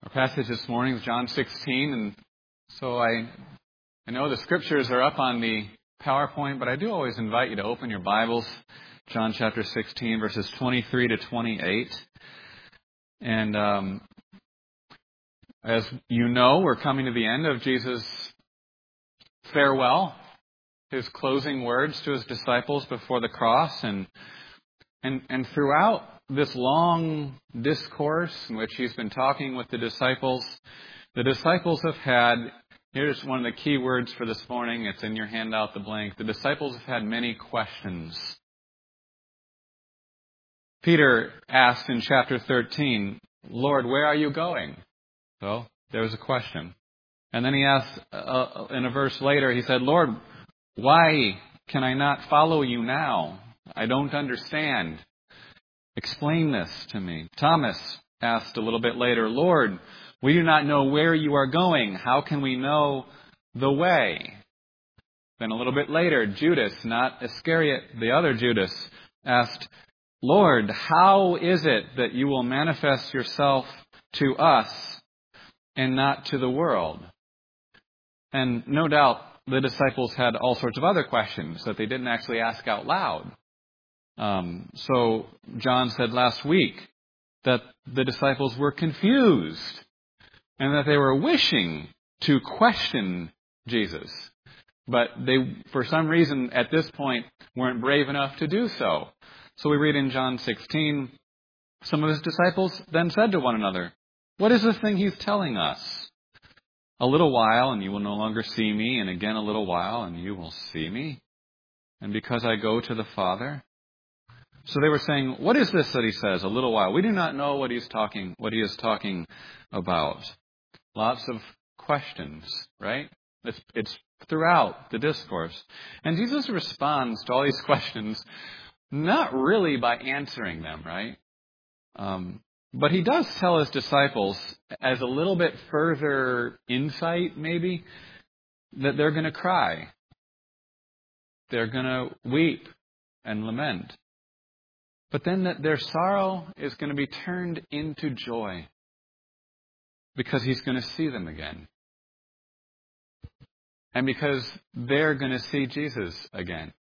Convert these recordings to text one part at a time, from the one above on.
Our passage this morning is John 16, and so I know the scriptures are up on the PowerPoint, but I do always invite you to open your Bibles, John chapter 16, verses 23 to 28. And as you know, we're coming to the end of Jesus' farewell, his closing words to his disciples before the cross, and throughout this long discourse in which he's been talking with the disciples have had, here's one of the key words for this morning, it's in your handout, the blank. The disciples have had many questions. Peter asked in chapter 13, Lord, where are you going? So there was a question. And then he asked in a verse later, he said, Lord, why can I not follow you now? I don't understand. Explain this to me. Thomas asked a little bit later, Lord, we do not know where you are going. How can we know the way? Then a little bit later, Judas, not Iscariot, the other Judas, asked, Lord, how is it that you will manifest yourself to us and not to the world? And no doubt the disciples had all sorts of other questions that they didn't actually ask out loud. So John said last week that the disciples were confused and that they were wishing to question Jesus. But they, for some reason, at this point, weren't brave enough to do so. So we read in John 16, some of his disciples then said to one another, what is this thing he's telling us? A little while and you will no longer see me, and again a little while and you will see me. And because I go to the Father. So they were saying, what is this that he says, a little while? We do not know what he is talking about. Lots of questions, right? It's throughout the discourse. And Jesus responds to all these questions, not really by answering them, right? But he does tell his disciples, as a little bit further insight maybe, that they're going to cry. They're going to weep and lament. But then that their sorrow is going to be turned into joy because he's going to see them again. And because they're going to see Jesus again.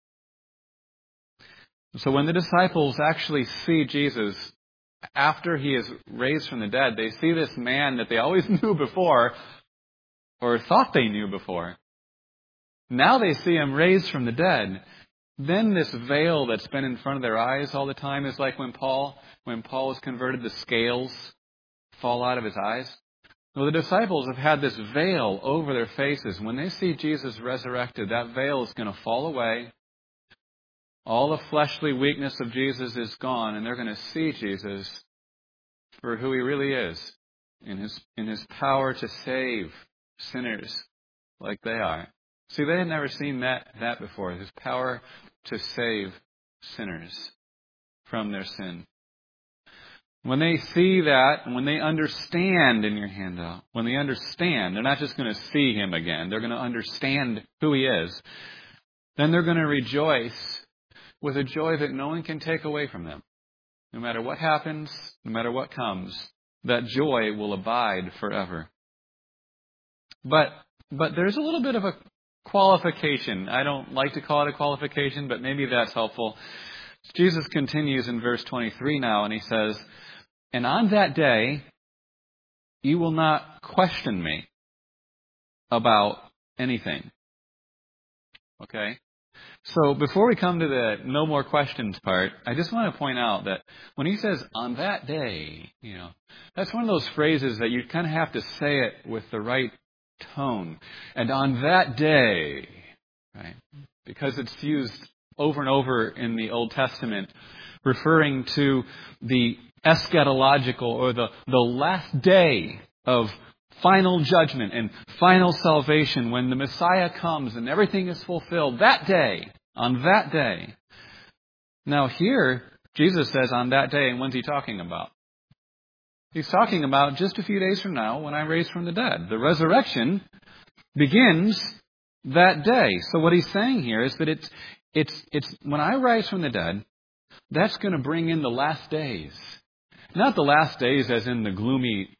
So when the disciples actually see Jesus after he is raised from the dead, they see this man that they always knew before or thought they knew before. Now they see him raised from the dead. Then this veil that's been in front of their eyes all the time is like when Paul was converted, the scales fall out of his eyes. Well, the disciples have had this veil over their faces. When they see Jesus resurrected, that veil is going to fall away. All the fleshly weakness of Jesus is gone, and they're going to see Jesus for who he really is, in his power to save sinners like they are. See, they had never seen that before, his power to save sinners from their sin. When they see that, and when they understand in your handout, when they understand, they're not just going to see him again, they're going to understand who he is, then they're going to rejoice with a joy that no one can take away from them. No matter what happens, no matter what comes, that joy will abide forever. But there's a little bit of a qualification. I don't like to call it a qualification, but maybe that's helpful. Jesus continues in verse 23 now, and he says, and on that day, you will not question me about anything. Okay? So before we come to the no more questions part, I just want to point out that when he says on that day, that's one of those phrases that you kind of have to say it with the right tone. And on that day, right? Because it's used over and over in the Old Testament, referring to the eschatological or the last day of final judgment and final salvation when the Messiah comes and everything is fulfilled. That day, on that day. Now here, Jesus says on that day, and when's he talking about? He's talking about just a few days from now when I'm raised from the dead. The resurrection begins that day. So what he's saying here is that it's when I rise from the dead, that's going to bring in the last days. Not the last days as in the gloomy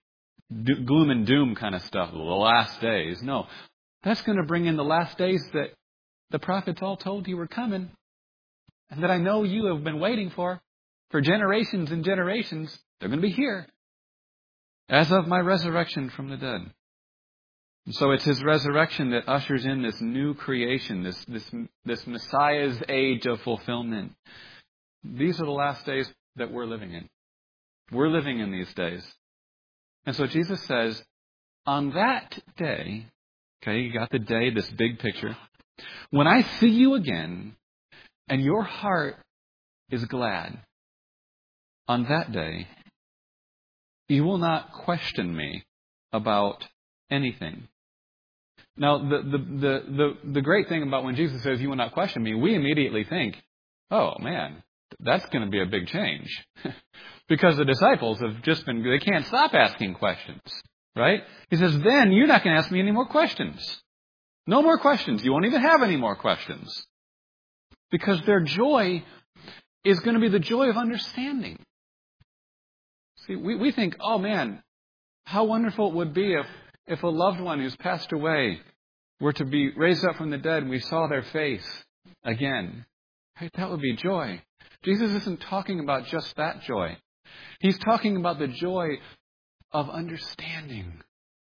gloom and doom kind of stuff, the last days. No, that's going to bring in the last days that the prophets all told you were coming, and that I know you have been waiting for generations and generations. They're going to be here as of my resurrection from the dead. And so it's His resurrection that ushers in this new creation, this Messiah's age of fulfillment. These are the last days that we're living in. We're living in these days. And so Jesus says, on that day, okay, you got the day, this big picture, when I see you again and your heart is glad, on that day, you will not question me about anything. Now, the great thing about when Jesus says, you will not question me, we immediately think, oh man, that's going to be a big change. Because the disciples have just been, they can't stop asking questions, right? He says, then you're not going to ask me any more questions. No more questions. You won't even have any more questions. Because their joy is going to be the joy of understanding. See, we think, oh man, how wonderful it would be if a loved one who's passed away were to be raised up from the dead and we saw their face again. Right? That would be joy. Jesus isn't talking about just that joy. He's talking about the joy of understanding.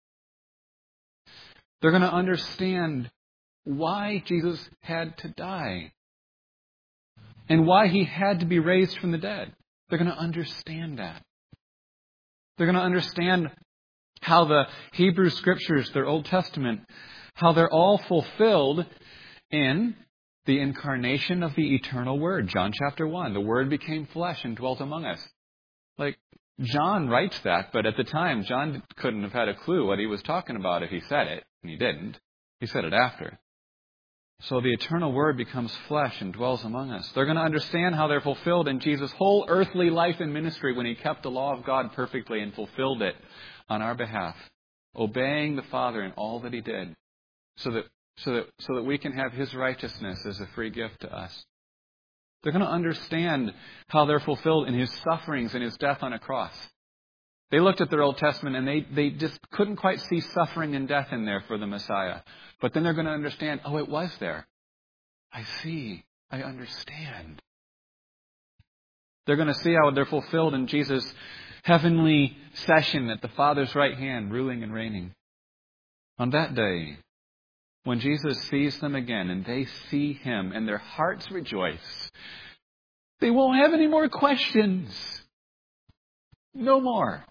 They're going to understand why Jesus had to die and why He had to be raised from the dead. They're going to understand that. They're going to understand how the Hebrew Scriptures, their Old Testament, how they're all fulfilled in the incarnation of the eternal Word. John chapter 1, the Word became flesh and dwelt among us. Like, John writes that, but at the time, John couldn't have had a clue what he was talking about if he said it, and he didn't. He said it after. So the eternal Word becomes flesh and dwells among us. They're going to understand how they're fulfilled in Jesus' whole earthly life and ministry when He kept the law of God perfectly and fulfilled it on our behalf, obeying the Father in all that He did, so that we can have His righteousness as a free gift to us. They're going to understand how they're fulfilled in His sufferings and His death on a cross. They looked at their Old Testament and they just couldn't quite see suffering and death in there for the Messiah. But then they're going to understand, oh, it was there. I see. I understand. They're going to see how they're fulfilled in Jesus' heavenly session at the Father's right hand, ruling and reigning. On that day, when Jesus sees them again and they see Him and their hearts rejoice, they won't have any more questions. No more.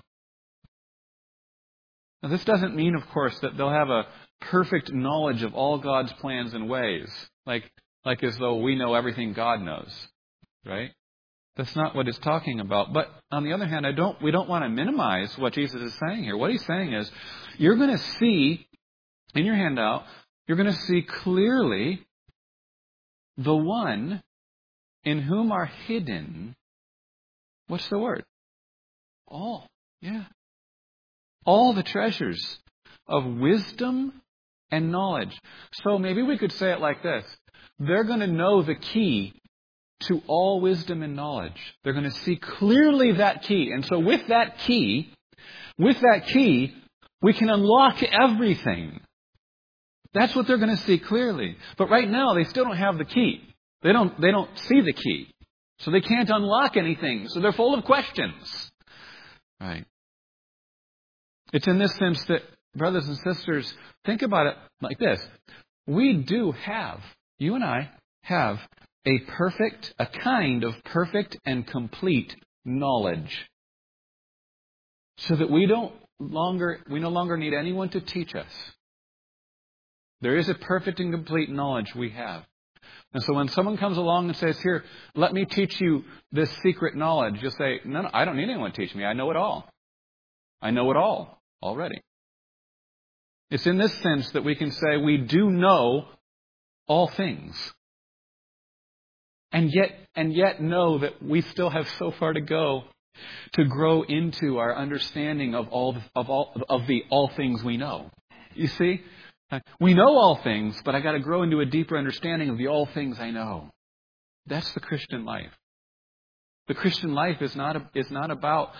Now, this doesn't mean, of course, that they'll have a perfect knowledge of all God's plans and ways, like as though we know everything God knows, right? That's not what it's talking about. But on the other hand, we don't want to minimize what Jesus is saying here. What He's saying is, you're going to see, in your handout, you're going to see clearly the one in whom are hidden, what's the word? All. Yeah. All the treasures of wisdom and knowledge. So maybe we could say it like this. They're going to know the key to all wisdom and knowledge. They're going to see clearly that key. And so with that key, we can unlock everything. That's what they're going to see clearly. But right now, they still don't have the key. They don't see the key. So they can't unlock anything. So they're full of questions. Right. It's in this sense that, brothers and sisters, think about it like this. You and I have a kind of perfect and complete knowledge. So that we no longer need anyone to teach us. There is a perfect and complete knowledge we have. And so when someone comes along and says, here, let me teach you this secret knowledge, you'll say, no, I don't need anyone to teach me. I know it all. I know it all already. It's in this sense that we can say we do know all things. And yet know that we still have so far to go to grow into our understanding of the all things we know. You see? We know all things, but I got to grow into a deeper understanding of the all things I know. That's the Christian life. The Christian life is not about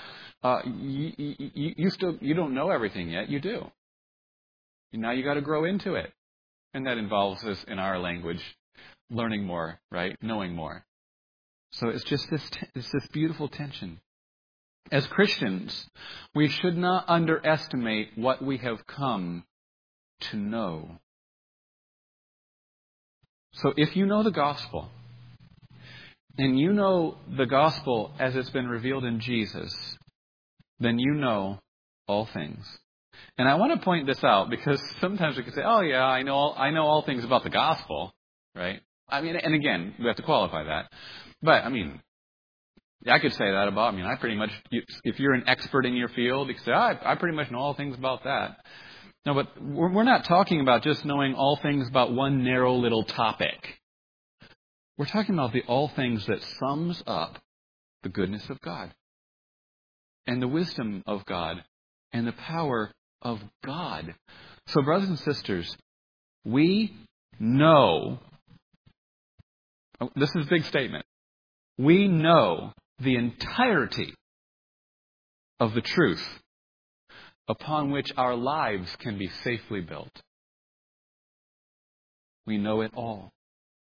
you don't know everything yet. You do. Now you got to grow into it, and that involves us, in our language, learning more, right? Knowing more. So it's just this beautiful tension. As Christians, we should not underestimate what we have come to know. So if you know the gospel, and you know the gospel as it's been revealed in Jesus, then you know all things. And I want to point this out because sometimes we can say, "Oh yeah, I know all things about the gospel," right? I mean, and again, we have to qualify that. But I mean, I could say that about. I mean, I pretty much, if you're an expert in your field, you can say, "I pretty much know all things about that." No, but we're not talking about just knowing all things about one narrow little topic. We're talking about the all things that sums up the goodness of God and the wisdom of God and the power of God. So, brothers and sisters, we know, this is a big statement, we know the entirety of the truth upon which our lives can be safely built. We know it all.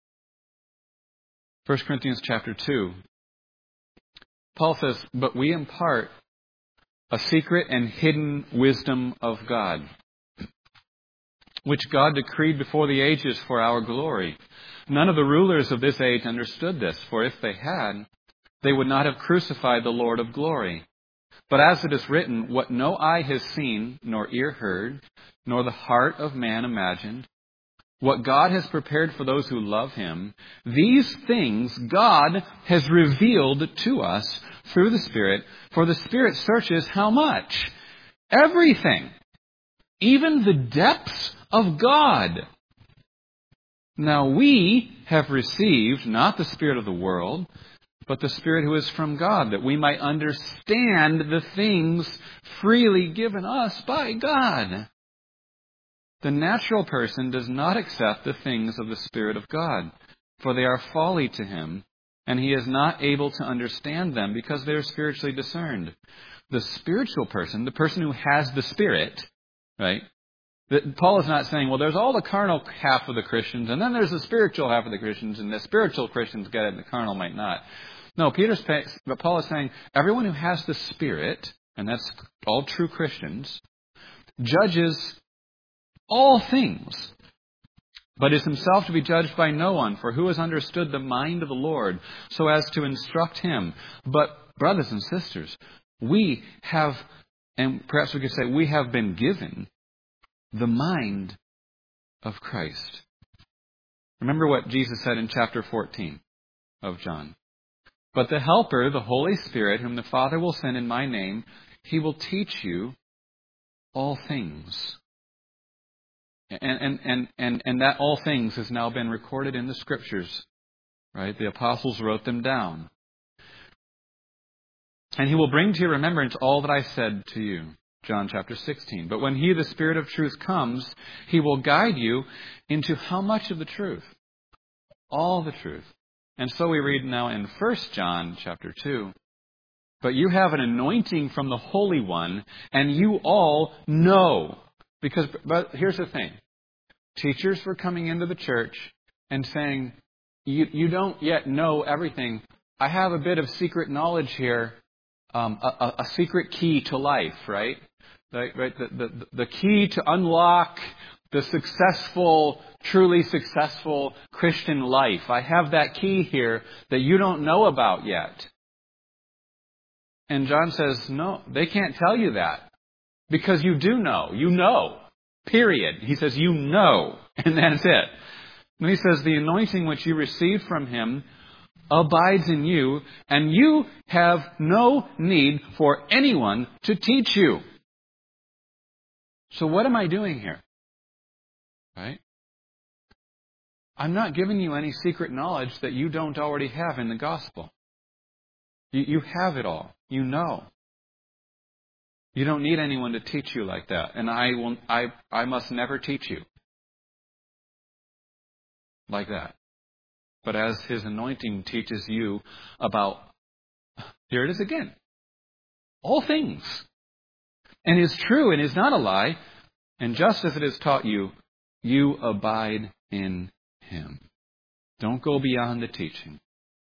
1 Corinthians chapter 2, Paul says, "But we impart a secret and hidden wisdom of God, which God decreed before the ages for our glory. None of the rulers of this age understood this, for if they had, they would not have crucified the Lord of glory. But as it is written, what no eye has seen, nor ear heard, nor the heart of man imagined, what God has prepared for those who love Him, these things God has revealed to us through the Spirit, for the Spirit searches how much? Everything, even the depths of God. Now we have received not the spirit of the world, but the Spirit who is from God, that we might understand the things freely given us by God. The natural person does not accept the things of the Spirit of God, for they are folly to him, and he is not able to understand them because they are spiritually discerned. The spiritual person, the person who has the Spirit, right? Paul is not saying, well, there's all the carnal half of the Christians, and then there's the spiritual half of the Christians, and the spiritual Christians get it, and the carnal might not. No, but Paul is saying, everyone who has the Spirit, and that's all true Christians, judges all things, but is himself to be judged by no one, for who has understood the mind of the Lord, so as to instruct him? But, brothers and sisters, we have, and perhaps we could say, we have been given the mind of Christ. Remember what Jesus said in chapter 14 of John. But the Helper, the Holy Spirit, whom the Father will send in my name, He will teach you all things. And that all things has now been recorded in the Scriptures. Right? The apostles wrote them down. And He will bring to your remembrance all that I said to you. John chapter 16. But when He, the Spirit of truth, comes, He will guide you into how much of the truth? All the truth. And so we read now in 1 John chapter 2. But you have an anointing from the Holy One, and you all know. But here's the thing. Teachers were coming into the church and saying, you don't yet know everything. I have a bit of secret knowledge here, a secret key to life, right? Right? The key to unlock the successful, truly successful Christian life. I have that key here that you don't know about yet. And John says, no, they can't tell you that. Because you do know. You know. Period. He says, you know. And that's it. And he says, the anointing which you received from Him abides in you, and you have no need for anyone to teach you. So what am I doing here? Right? I'm not giving you any secret knowledge that you don't already have in the gospel. You have it all. You know. You don't need anyone to teach you like that. And I must never teach you like that. But as His anointing teaches you about Here it is again. All things. And is true and is not a lie. And just as it is taught you, you abide in Him. Don't go beyond the teaching.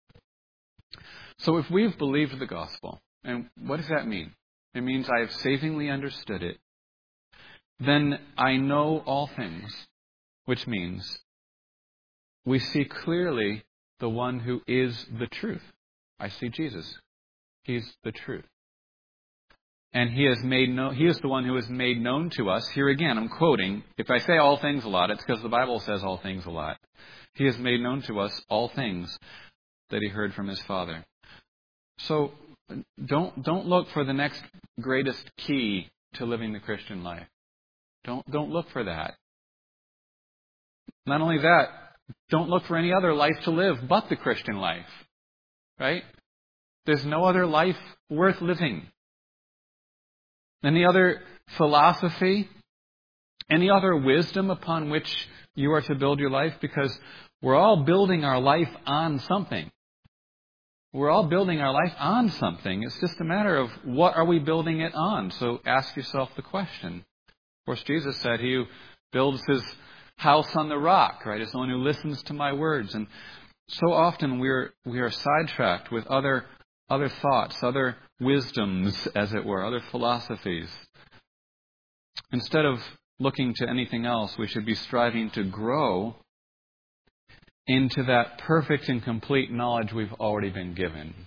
So if we've believed the gospel, and what does that mean? It means I have savingly understood it. Then I know all things, which means we see clearly the one who is the truth. I see Jesus. He's the truth. And He is the one who is made known to us. Here again, I'm quoting. If I say all things a lot, it's because the Bible says all things a lot. He has made known to us all things that He heard from His Father. So don't look for the next greatest key to living the Christian life. Don't look for that. Not only that, don't look for any other life to live but the Christian life. Right? There's no other life worth living. Any other philosophy, any other wisdom upon which you are to build your life, because we're all building our life on something. We're all building our life on something. It's just a matter of what are we building it on. So ask yourself the question. Of course, Jesus said, He who builds his house on the rock, right, is the one who listens to my words. And so often we are sidetracked with other thoughts, other wisdoms, as it were, other philosophies. Instead of looking to anything else, we should be striving to grow into that perfect and complete knowledge we've already been given.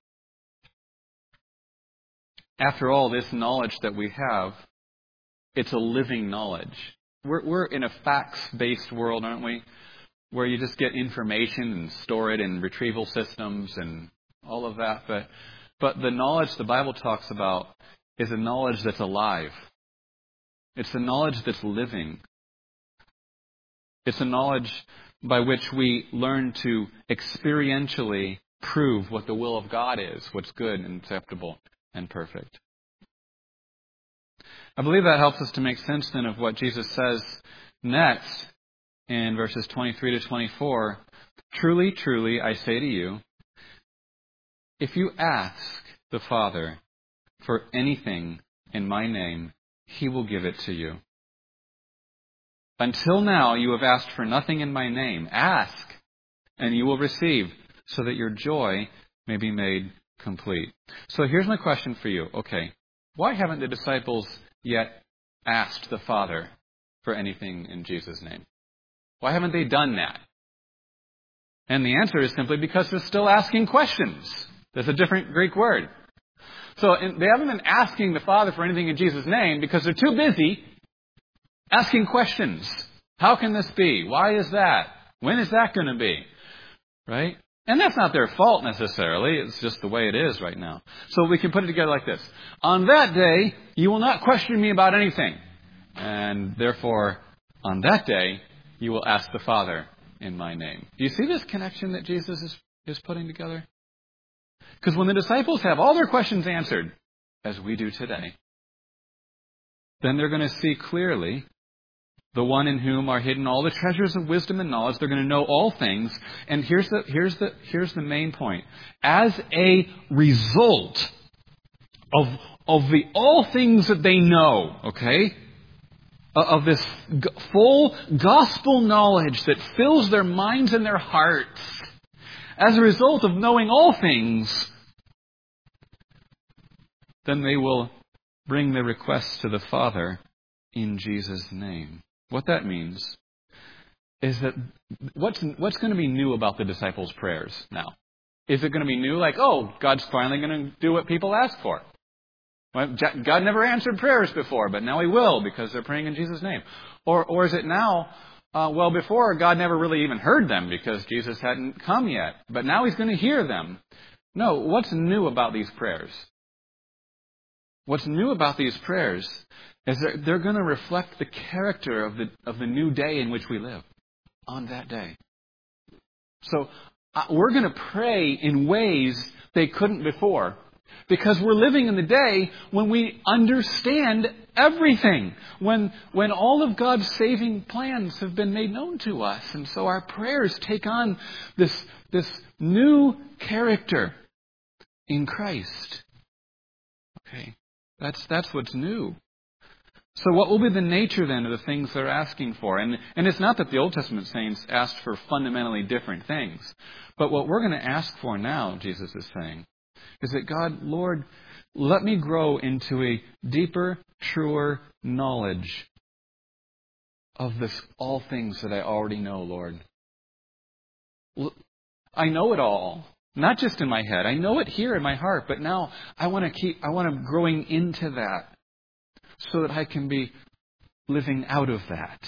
After all, this knowledge that we have, it's a living knowledge. We're in a facts-based world, aren't we? Where you just get information and store it in retrieval systems and all of that. But the knowledge the Bible talks about is a knowledge that's alive. It's a knowledge that's living. It's a knowledge by which we learn to experientially prove what the will of God is, what's good and acceptable and perfect. I believe that helps us to make sense then of what Jesus says next in verses 23 to 24. Truly, truly, I say to you, if you ask the Father for anything in my name, He will give it to you. Until now, you have asked for nothing in my name. Ask, and you will receive, so that your joy may be made complete. So here's my question for you. Okay, why haven't the disciples yet asked the Father for anything in Jesus' name? Why haven't they done that? And the answer is simply because they're still asking questions. There's a different Greek word. So they haven't been asking the Father for anything in Jesus' name because they're too busy asking questions. How can this be? Why is that? When is that going to be? Right? And that's not their fault necessarily. It's just the way it is right now. So we can put it together like this. On that day, you will not question me about anything. And therefore, on that day, you will ask the Father in my name. Do you see this connection that Jesus is putting together? Because when the disciples have all their questions answered, as we do today, then they're going to see clearly the one in whom are hidden all the treasures of wisdom and knowledge. They're going to know all things. And here's the main point. As a result of the all things that they know, okay, of this full gospel knowledge that fills their minds and their hearts, as a result of knowing all things, then they will bring their requests to the Father in Jesus' name. What that means is that what's going to be new about the disciples' prayers now? Is it going to be new like, oh, God's finally going to do what people ask for? Well, God never answered prayers before, but now He will because they're praying in Jesus' name. Or is it now, well, before God never really even heard them because Jesus hadn't come yet, but now He's going to hear them. No, what's new about these prayers? What's new about these prayers is that they're going to reflect the character of the new day in which we live on that day. So we're going to pray in ways they couldn't before because we're living in the day when we understand everything, when all of God's saving plans have been made known to us. And so our prayers take on this new character in Christ. Okay, that's what's new. So what will be the nature then of the things they're asking for? And it's not that the Old Testament saints asked for fundamentally different things. But what we're going to ask for now, Jesus is saying, is that God, Lord, let me grow into a deeper, truer knowledge of this all things that I already know, Lord. I know it all, not just in my head. I know it here in my heart, but now I want to growing into that so that I can be living out of that.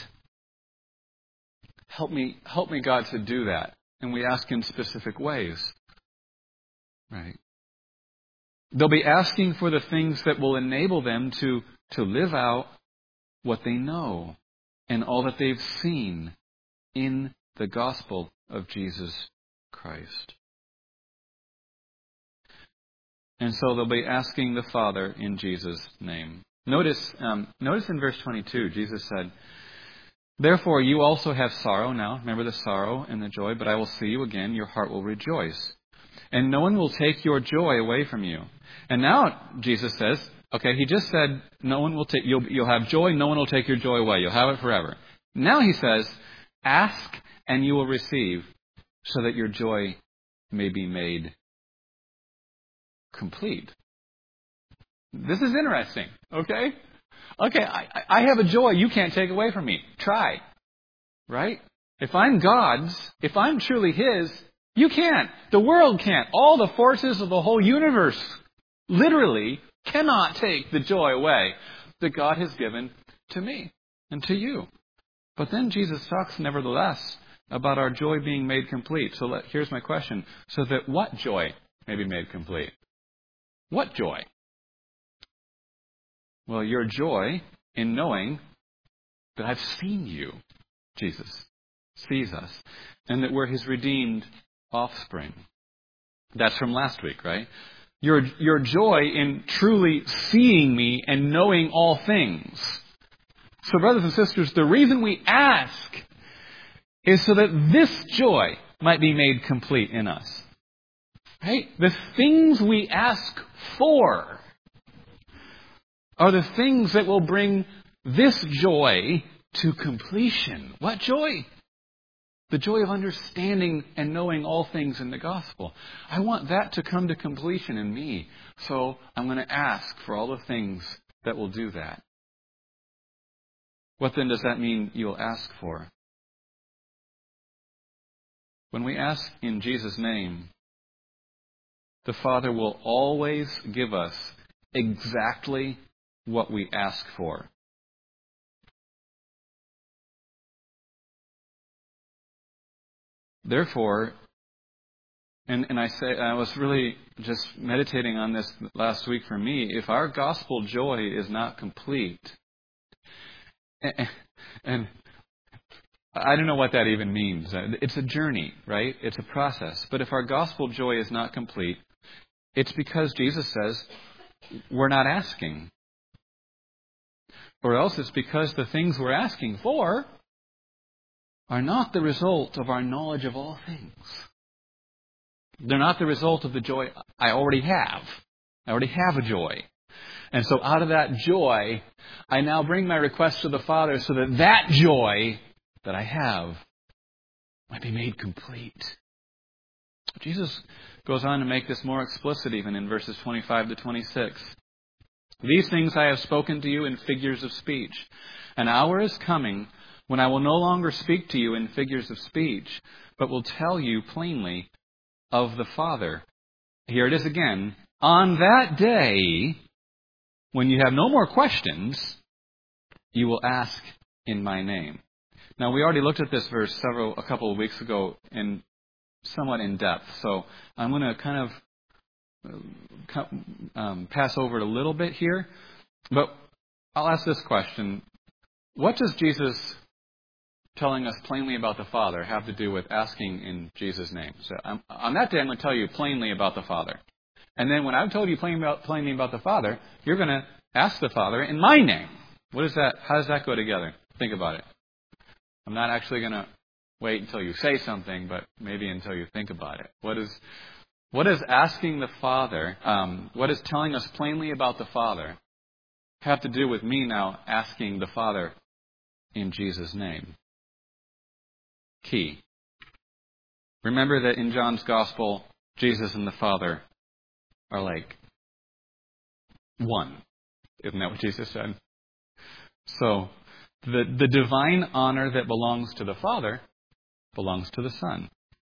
Help me, God, to do that. And we ask in specific ways. Right. They'll be asking for the things that will enable them to live out what they know and all that they've seen in the gospel of Jesus Christ. And so they'll be asking the Father in Jesus' name. Notice in verse 22, Jesus said, "Therefore you also have sorrow now." Remember the sorrow and the joy. "But I will see you again. Your heart will rejoice. And no one will take your joy away from you." And now Jesus says, okay, he just said, no one will take, you'll have joy, no one will take your joy away. You'll have it forever. Now he says, ask and you will receive so that your joy may be made complete. This is interesting, okay? Okay, I have a joy you can't take away from me. Try, right? If I'm God's, if I'm truly His, you can't. The world can't. All the forces of the whole universe literally cannot take the joy away that God has given to me and to you. But then Jesus talks nevertheless about our joy being made complete. So here's my question. So that what joy may be made complete? What joy? Well, your joy in knowing that I've seen you, Jesus sees us, and that we're His redeemed offspring. That's from last week, right? Your joy in truly seeing me and knowing all things. So, brothers and sisters, the reason we ask is so that this joy might be made complete in us. Right? The things we ask for are the things that will bring this joy to completion. What joy? The joy of understanding and knowing all things in the gospel. I want that to come to completion in me. So I'm going to ask for all the things that will do that. What then does that mean you'll ask for? When we ask in Jesus' name, the Father will always give us exactly what we ask for. Therefore, and I was really just meditating on this last week for me, if our gospel joy is not complete, and I don't know what that even means. It's a journey, right? It's a process. But if our gospel joy is not complete, it's because Jesus says we're not asking. Or else it's because the things we're asking for are not the result of our knowledge of all things. They're not the result of the joy I already have. I already have a joy. And so out of that joy, I now bring my request to the Father so that that joy that I have might be made complete. Jesus goes on to make this more explicit even in verses 25 to 26. "These things I have spoken to you in figures of speech. An hour is coming when I will no longer speak to you in figures of speech, but will tell you plainly of the Father." Here it is again. "On that day, when you have no more questions, you will ask in my name." Now, we already looked at this verse a couple of weeks ago somewhat in depth. So I'm going to kind of pass over it a little bit here. But I'll ask this question. What does Jesus telling us plainly about the Father have to do with asking in Jesus' name? So on that day, I'm going to tell you plainly about the Father. And then when I've told you plainly about the Father, you're going to ask the Father in my name. What is that? How does that go together? Think about it. I'm not actually going to wait until you say something, but maybe until you think about it. What is asking the Father, what is telling us plainly about the Father, have to do with me now asking the Father in Jesus' name? Key. Remember that in John's Gospel, Jesus and the Father are like one. Isn't that what Jesus said? So, the divine honor that belongs to the Father belongs to the Son.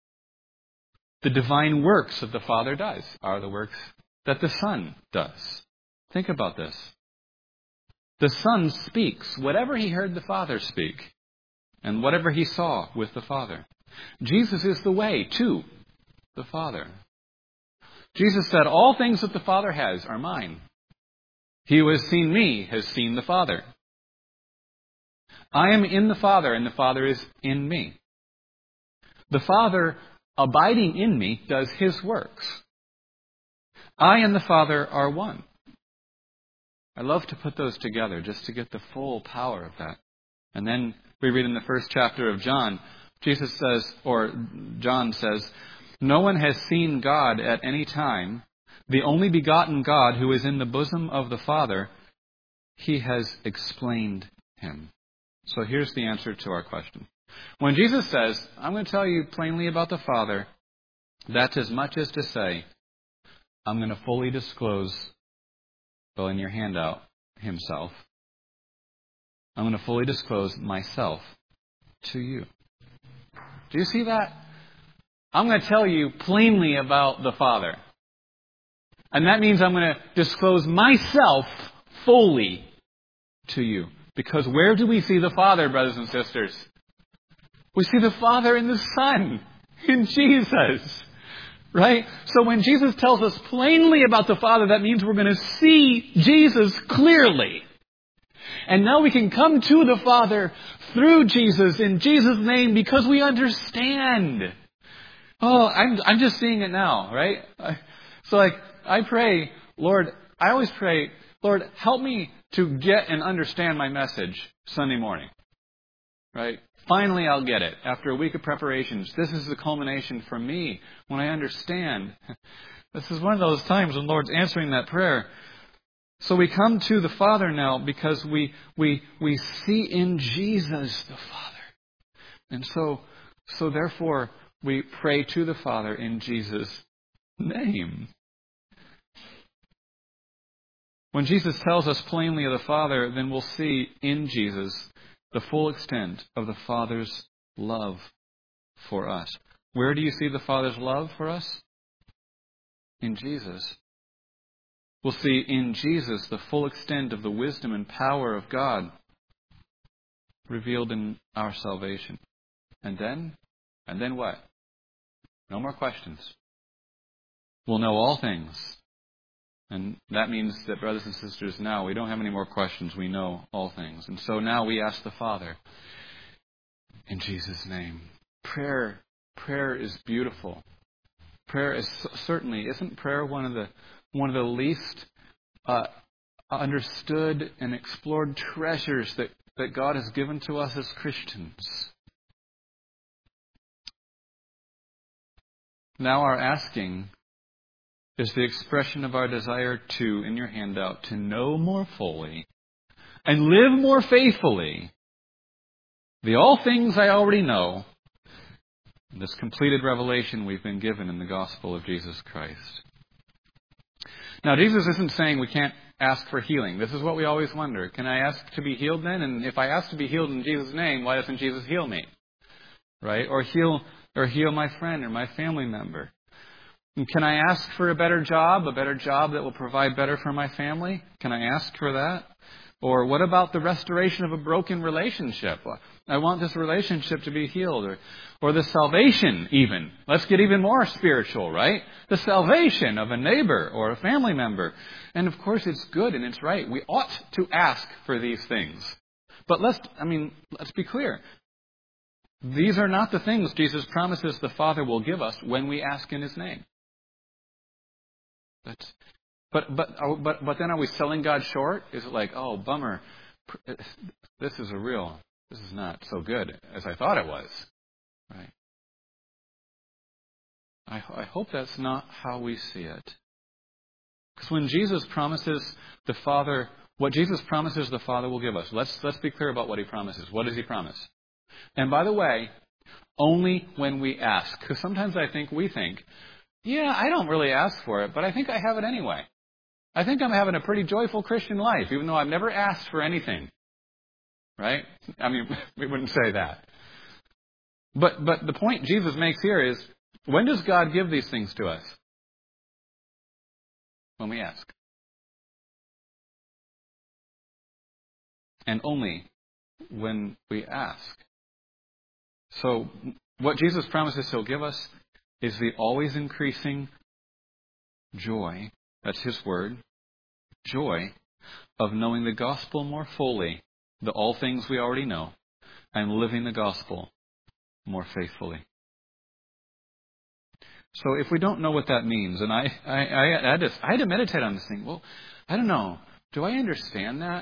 The divine works that the Father does are the works that the Son does. Think about this. The Son speaks whatever he heard the Father speak and whatever he saw with the Father. Jesus is the way to the Father. Jesus said, all things that the Father has are mine. He who has seen me has seen the Father. I am in the Father, and the Father is in me. The Father, abiding in me, does his works. I and the Father are one. I love to put those together just to get the full power of that. And then we read in the first chapter of John, Jesus says, or John says, no one has seen God at any time. The only begotten God who is in the bosom of the Father, he has explained him. So here's the answer to our question. When Jesus says, I'm going to tell you plainly about the Father, that's as much as to say, I'm going to fully disclose, well, in your handout, himself. I'm going to fully disclose myself to you. Do you see that? I'm going to tell you plainly about the Father. And that means I'm going to disclose myself fully to you. Because where do we see the Father, brothers and sisters? We see the Father in the Son, in Jesus. Right? So when Jesus tells us plainly about the Father, that means we're going to see Jesus clearly. And now we can come to the Father through Jesus, in Jesus' name, because we understand. Oh, I'm just seeing it now, right? So I pray, Lord, I always pray, Lord, help me to get and understand my message Sunday morning. Right? Finally, I'll get it. After a week of preparations, this is the culmination for me when I understand. This is one of those times when Lord's answering that prayer. So we come to the Father now because we see in Jesus the Father. And so therefore, we pray to the Father in Jesus' name. When Jesus tells us plainly of the Father, then we'll see in Jesus the full extent of the Father's love for us. Where do you see the Father's love for us? In Jesus. We'll see in Jesus the full extent of the wisdom and power of God revealed in our salvation. And then what? No more questions. We'll know all things. And that means that, brothers and sisters, now we don't have any more questions. We know all things. And so now we ask the Father in Jesus' name. Prayer is beautiful. Prayer is certainly, isn't prayer one of the least understood and explored treasures that God has given to us as Christians? Now our asking is the expression of our desire to, in your handout, to know more fully and live more faithfully the all things I already know, this completed revelation we've been given in the gospel of Jesus Christ. Now, Jesus isn't saying we can't ask for healing. This is what we always wonder. Can I ask to be healed then? And if I ask to be healed in Jesus' name, why doesn't Jesus heal me? Right? Or heal my friend or my family member. And can I ask for a better job that will provide better for my family? Can I ask for that? Or what about the restoration of a broken relationship? I want this relationship to be healed. Or the salvation even. Let's get even more spiritual, right? The salvation of a neighbor or a family member. And of course it's good and it's right. We ought to ask for these things. But let's be clear. These are not the things Jesus promises the Father will give us when we ask in His name. But then are we selling God short? Is it like, oh, bummer, this is not so good as I thought it was, right? I hope that's not how we see it. Because when Jesus promises the Father, what Jesus promises the Father will give us. Let's be clear about what He promises. What does He promise? And by the way, only when we ask. Because sometimes we think, yeah, I don't really ask for it, but I think I have it anyway. I think I'm having a pretty joyful Christian life, even though I've never asked for anything. Right? I mean, we wouldn't say that. But the point Jesus makes here is, when does God give these things to us? When we ask. And only when we ask. So, what Jesus promises He'll give us is the always increasing joy, that's His word, joy of knowing the gospel more fully, all things we already know, and living the gospel more faithfully. So if we don't know what that means, and I had to meditate on this thing. Well, I don't know. Do I understand that?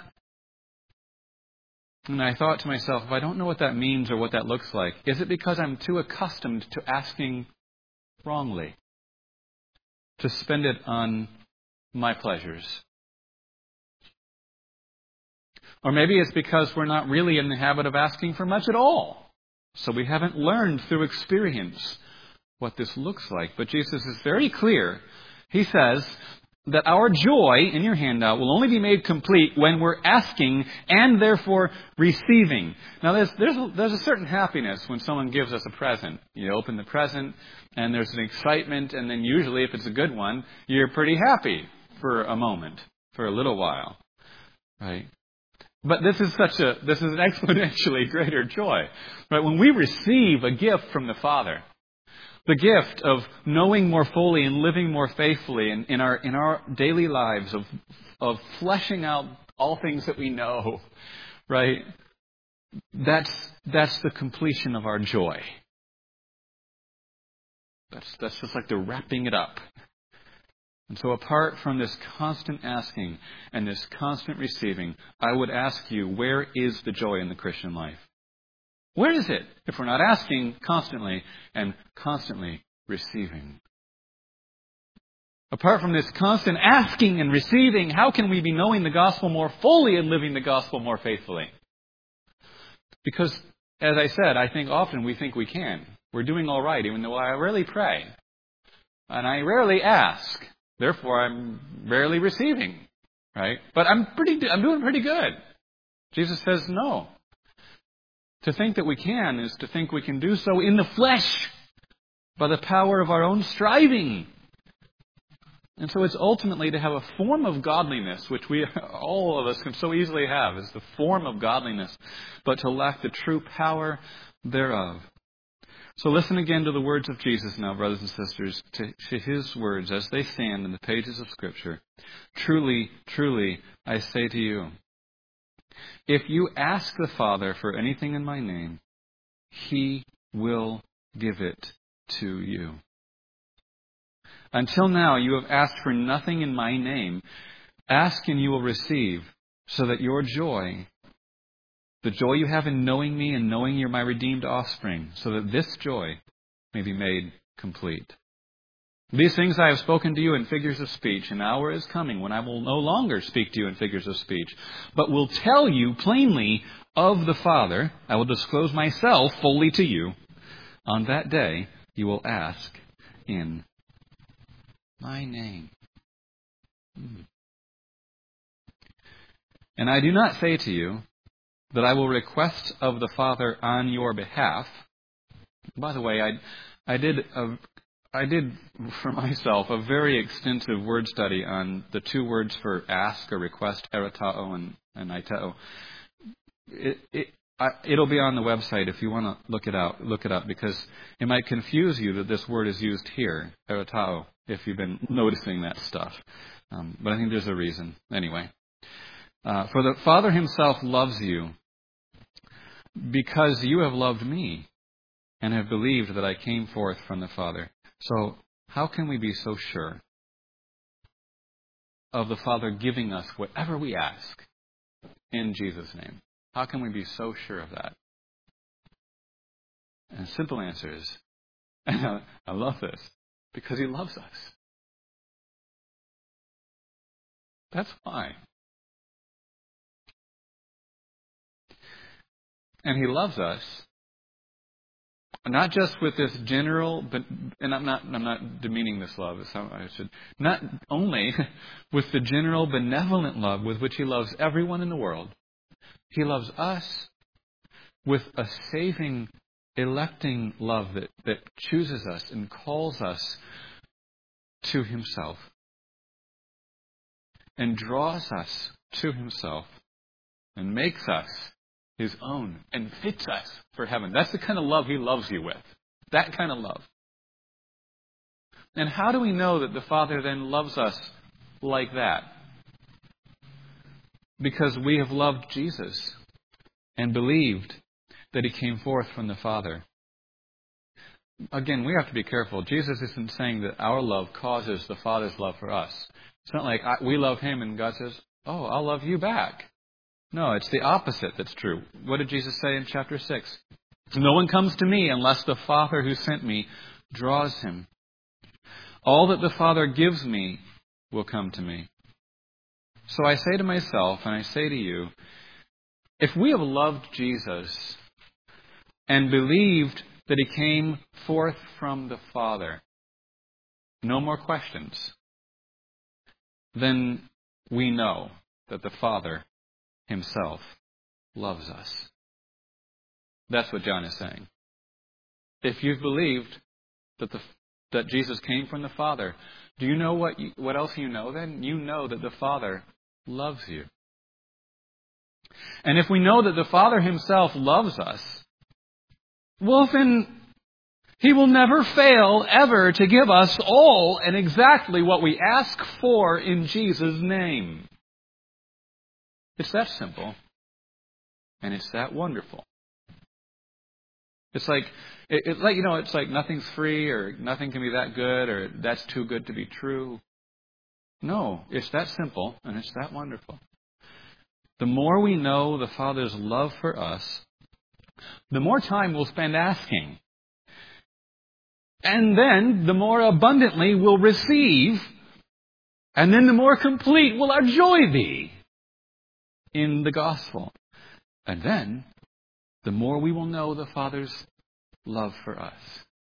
And I thought to myself, if I don't know what that means or what that looks like, is it because I'm too accustomed to asking wrongly? To spend it on my pleasures? Or maybe it's because we're not really in the habit of asking for much at all. So we haven't learned through experience what this looks like. But Jesus is very clear. He says that our joy, in your handout, will only be made complete when we're asking and therefore receiving. Now, there's a certain happiness when someone gives us a present. You open the present and there's an excitement, and then usually, if it's a good one, you're pretty happy for a moment, for a little while, right? But this is an exponentially greater joy, right? When we receive a gift from the Father, the gift of knowing more fully and living more faithfully in our daily lives, of fleshing out all things that we know, right? That's the completion of our joy. That's just like the wrapping it up. And so apart from this constant asking and this constant receiving, I would ask you, where is the joy in the Christian life? Where is it if we're not asking constantly and constantly receiving? Apart from this constant asking and receiving, how can we be knowing the gospel more fully and living the gospel more faithfully? Because, as I said, I think often we think we can. We're doing all right, even though I rarely pray. And I rarely ask. Therefore, I'm rarely receiving. Right? But I'm doing pretty good. Jesus says no. To think that we can is to think we can do so in the flesh by the power of our own striving. And so it's ultimately to have a form of godliness, which all of us can so easily have, is the form of godliness, but to lack the true power thereof. So listen again to the words of Jesus now, brothers and sisters, to His words as they stand in the pages of Scripture. Truly, truly, I say to you, if you ask the Father for anything in my name, He will give it to you. Until now, you have asked for nothing in my name. Ask and you will receive, so that your joy, the joy you have in knowing me and knowing you're my redeemed offspring, so that this joy may be made complete. These things I have spoken to you in figures of speech. An hour is coming when I will no longer speak to you in figures of speech, but will tell you plainly of the Father. I will disclose myself fully to you. On that day you will ask in my name. And I do not say to you that I will request of the Father on your behalf. By the way, I did for myself a very extensive word study on the two words for ask or request, eratao and aiteo. It'll be on the website if you want to look it up, because it might confuse you that this word is used here, eratao, if you've been noticing that stuff. But I think there's a reason. Anyway. For the Father Himself loves you because you have loved me and have believed that I came forth from the Father. So how can we be so sure of the Father giving us whatever we ask in Jesus' name? How can we be so sure of that? And the simple answer is, I love this, Because He loves us. That's why. And He loves us not just with this general, but and I'm not demeaning this love. It's how I should not only with the general benevolent love with which He loves everyone in the world. He loves us with a saving, electing love that chooses us and calls us to Himself and draws us to Himself and makes us His own and fits us for heaven. That's the kind of love He loves you with. That kind of love. And how do we know that the Father then loves us like that? Because we have loved Jesus and believed that He came forth from the Father. Again, we have to be careful. Jesus isn't saying that our love causes the Father's love for us. It's not like we love Him and God says, oh, I'll love you back. No, it's the opposite that's true. What did Jesus say in chapter 6? No one comes to me unless the Father who sent me draws him. All that the Father gives me will come to me. So I say to myself, and I say to you, if we have loved Jesus and believed that He came forth from the Father, no more questions, then we know that the Father Himself loves us. That's what John is saying. If you've believed that Jesus came from the Father, do you know what else you know then? You know that the Father loves you. And if we know that the Father Himself loves us, well then He will never fail ever to give us all and exactly what we ask for in Jesus' name. It's that simple. And it's that wonderful. It's like it's like nothing's free or nothing can be that good or that's too good to be true. No, it's that simple and it's that wonderful. The more we know the Father's love for us, the more time we'll spend asking. And then the more abundantly we'll receive. And then the more complete will our joy be in the gospel. And then the more we will know the Father's love for us.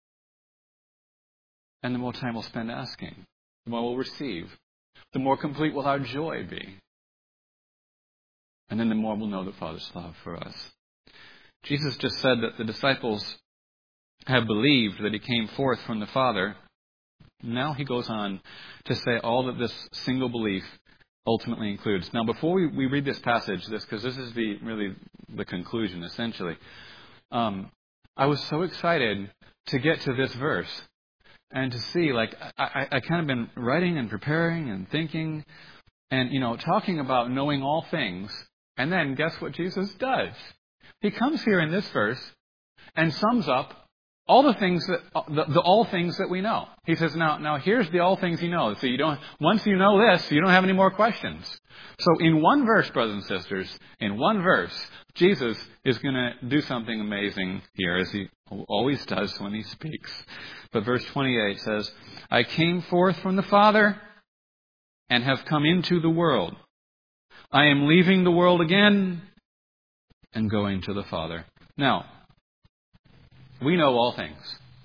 And the more time we'll spend asking, the more we'll receive, the more complete will our joy be. And then the more we'll know the Father's love for us. Jesus just said that the disciples have believed that He came forth from the Father. Now He goes on to say all that this single belief ultimately includes. Now, before we read this passage, because this is really the conclusion, essentially, I was so excited to get to this verse and to see, I kind of been writing and preparing and thinking and, talking about knowing all things. And then guess what Jesus does? He comes here in this verse and sums up all the things the all things that we know. He says, now here's the all things you know. So once you know this, you don't have any more questions. So in one verse, brothers and sisters, in one verse, Jesus is going to do something amazing here, as He always does when He speaks. But verse 28 says, I came forth from the Father and have come into the world. I am leaving the world again and going to the Father. Now, we know all things.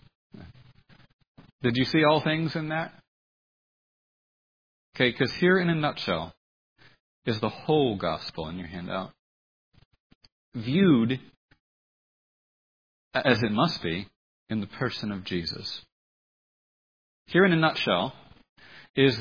Did you see all things in that? Okay, because here in a nutshell is the whole gospel in your handout. Viewed, as it must be, in the person of Jesus. Here in a nutshell is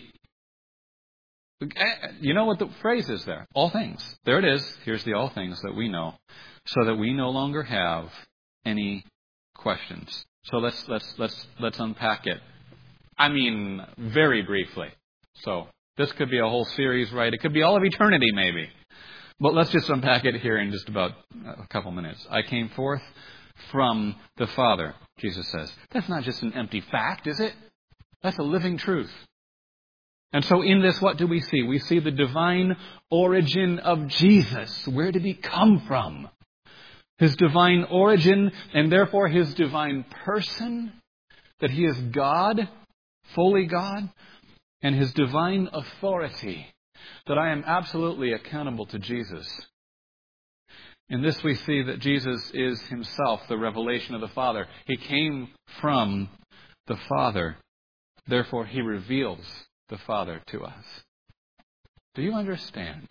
you know what the phrase is there? All things. There it is. Here's the all things that we know, so that we no longer have any questions. So let's unpack it. I mean, very briefly. So this could be a whole series, right? It could be all of eternity, maybe. But let's just unpack it here in just about a couple minutes. I came forth from the Father, Jesus says. That's not just an empty fact, is it? That's a living truth. And so in this, what do we see? We see the divine origin of Jesus. Where did He come from? His divine origin, and therefore His divine person, that He is God, fully God, and His divine authority, that I am absolutely accountable to Jesus. In this we see that Jesus is Himself the revelation of the Father. He came from the Father. Therefore, He reveals the Father to us. Do you understand?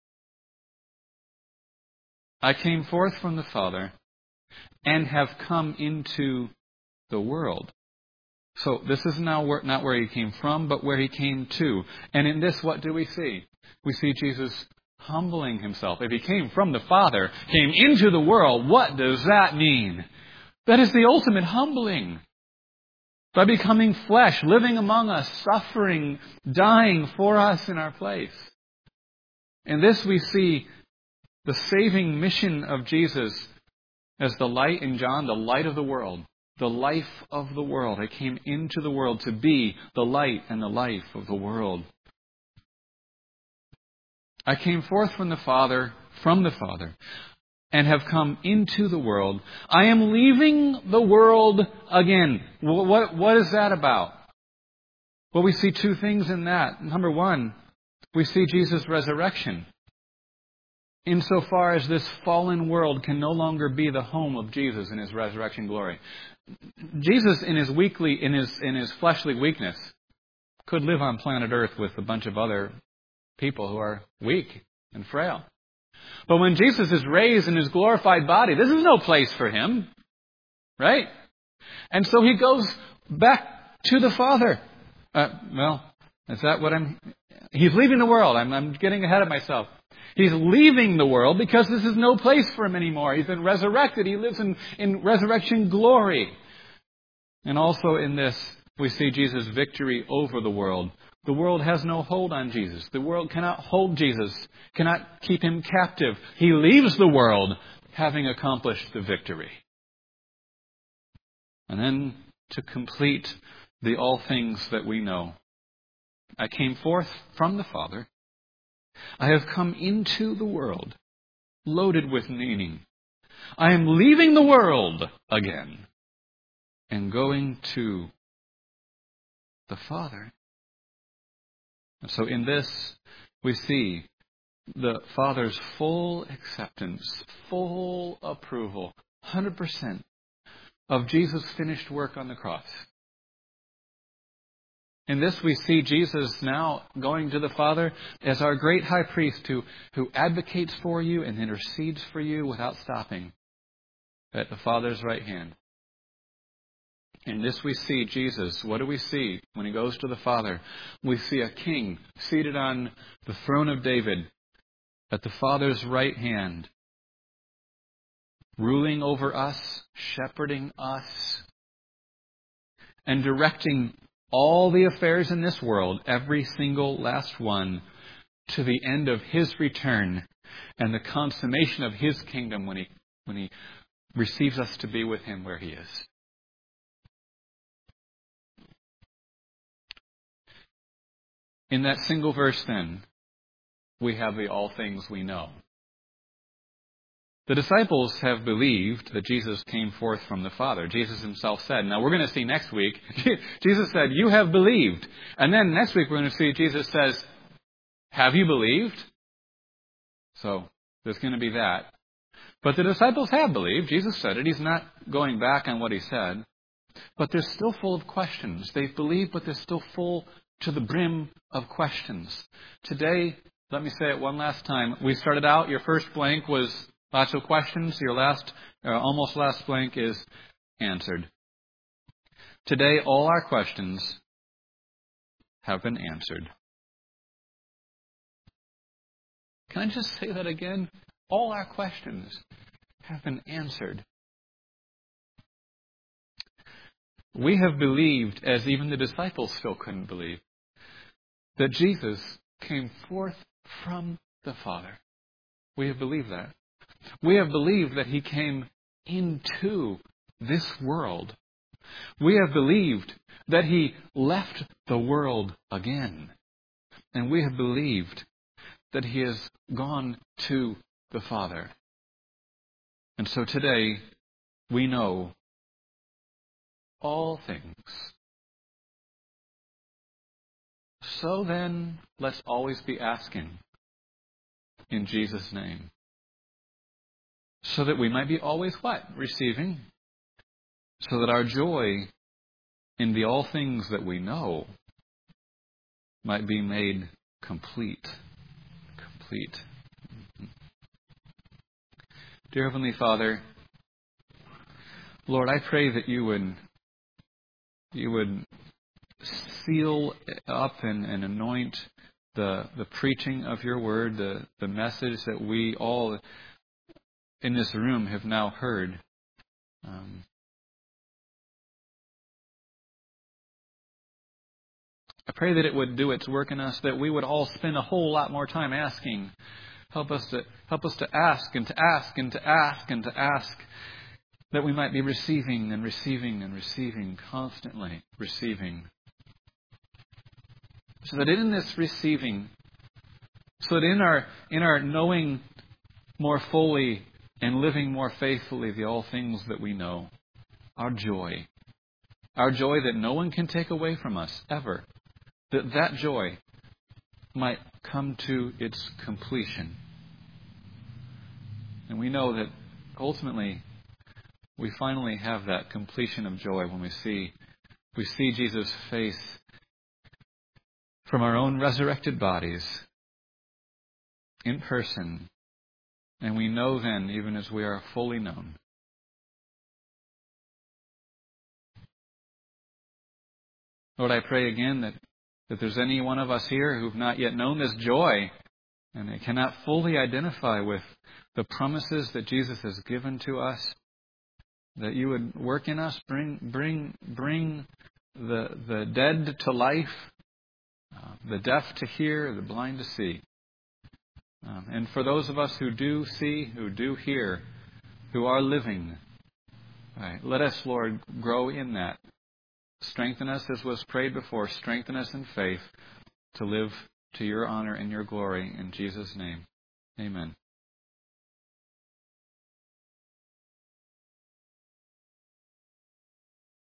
I came forth from the Father and have come into the world. So this is now not where He came from, but where He came to. And in this, what do we see? We see Jesus humbling Himself. If He came from the Father, came into the world, what does that mean? That is the ultimate humbling. By becoming flesh, living among us, suffering, dying for us in our place. In this we see the saving mission of Jesus as the light in John, the light of the world, the life of the world. He came into the world to be the light and the life of the world. I came forth from the Father, and have come into the world. I am leaving the world again. What is that about? Well, we see two things in that. Number one, we see Jesus' resurrection. Insofar as this fallen world can no longer be the home of Jesus in His resurrection glory. Jesus, in his fleshly weakness, could live on planet Earth with a bunch of other people who are weak and frail. But when Jesus is raised in His glorified body, this is no place for Him. Right? And so He goes back to the Father. Is that what He's leaving the world. I'm getting ahead of myself. He's leaving the world because this is no place for Him anymore. He's been resurrected. He lives in resurrection glory. And also in this, we see Jesus' victory over the world. The world has no hold on Jesus. The world cannot hold Jesus, cannot keep Him captive. He leaves the world having accomplished the victory. And then to complete the all things that we know, I came forth from the Father. I have come into the world, loaded with meaning. I am leaving the world again and going to the Father. And so in this, we see the Father's full acceptance, full approval, 100% of Jesus' finished work on the cross. In this, we see Jesus now going to the Father as our great high priest who advocates for you and intercedes for you without stopping at the Father's right hand. In this we see Jesus. What do we see when He goes to the Father? We see a king seated on the throne of David at the Father's right hand, ruling over us, shepherding us, and directing all the affairs in this world, every single last one, to the end of His return and the consummation of His kingdom when He receives us to be with Him where He is. In that single verse, then, we have the all things we know. The disciples have believed that Jesus came forth from the Father. Jesus Himself said, now we're going to see next week, Jesus said, you have believed. And then next week we're going to see Jesus says, have you believed? So there's going to be that. But the disciples have believed. Jesus said it. He's not going back on what He said. But they're still full of questions. They've believed, but they're still full to the brim of questions. Today, let me say it one last time. We started out, your first blank was lots of questions. Your almost last blank is answered. Today, all our questions have been answered. Can I just say that again? All our questions have been answered. We have believed, as even the disciples still couldn't believe, that Jesus came forth from the Father. We have believed that. We have believed that He came into this world. We have believed that He left the world again. And we have believed that He has gone to the Father. And so today, we know all things. So then, let's always be asking in Jesus' name. So that we might be always what? Receiving. So that our joy in the all things that we know might be made complete. Complete. Dear Heavenly Father, Lord, I pray that you would seal up and anoint the preaching of your word, the message that we all in this room have now heard. I pray that it would do its work in us, that we would all spend a whole lot more time asking. Help us to ask and to ask and to ask and to ask, that we might be receiving and receiving and receiving, constantly receiving. So that in this receiving, so that in our knowing more fully and living more faithfully the all things that we know, our joy that no one can take away from us ever, that joy might come to its completion. And we know that ultimately we finally have that completion of joy when we see Jesus' face from our own resurrected bodies in person. And we know then, even as we are fully known. Lord, I pray again that there's any one of us here who've not yet known this joy, and they cannot fully identify with the promises that Jesus has given to us, that you would work in us, bring the dead to life, the deaf to hear, the blind to see. And for those of us who do see, who do hear, who are living, right, let us, Lord, grow in that. Strengthen us, as was prayed before. Strengthen us in faith to live to your honor and your glory. In Jesus' name, amen.